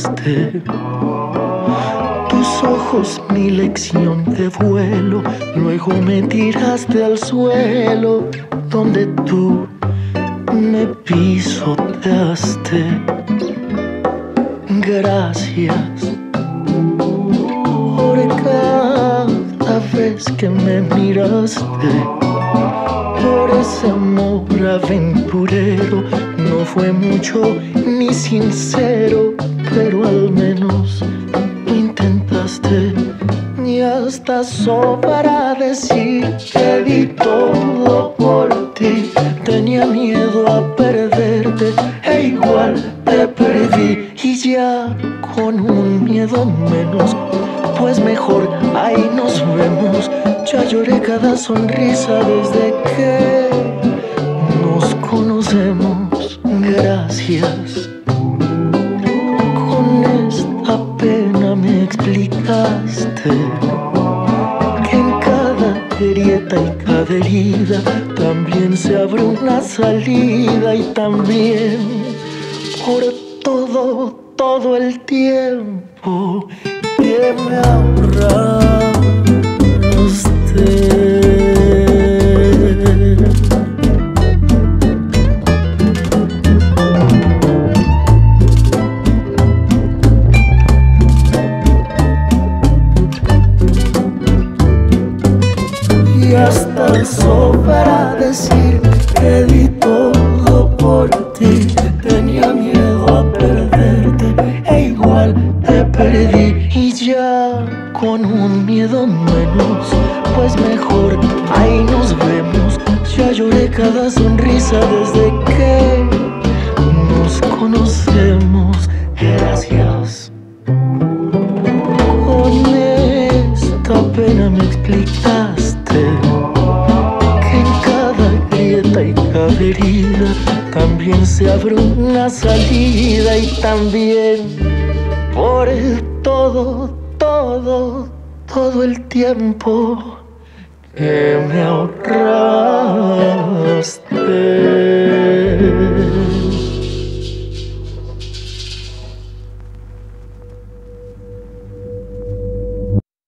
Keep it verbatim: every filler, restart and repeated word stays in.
diste. Tus ojos, mi lección de vuelo, luego me tiraste al suelo, donde tú me pisoteaste. Gracias por cada vez que me miraste, por ese amor aventurero. No fue mucho ni sincero, pero al menos lo intentaste. Y hasta sobra decir que di todo por ti. Tenía miedo a perderte e igual te perdí. Y ya con un miedo menos, pues mejor ahí nos vemos. Ya lloré cada sonrisa desde que nos conocemos. Gracias. Con esta pena me explicaste que en cada grieta y cada herida también se abre una salida. Y también por todo, todo el tiempo que me ahorraste. Y hasta sobra decir que di todo por ti. Tenía miedo a perderte e igual te perdí. Y ya con un miedo menos, pues mejor ahí nos vemos. Ya lloré cada sonrisa desde que nos conocemos. Gracias. Con esta pena me explicaste que en cada grieta y cada herida también se abre una salida. Y también por el todo, todo, todo el tiempo que me ahorraste.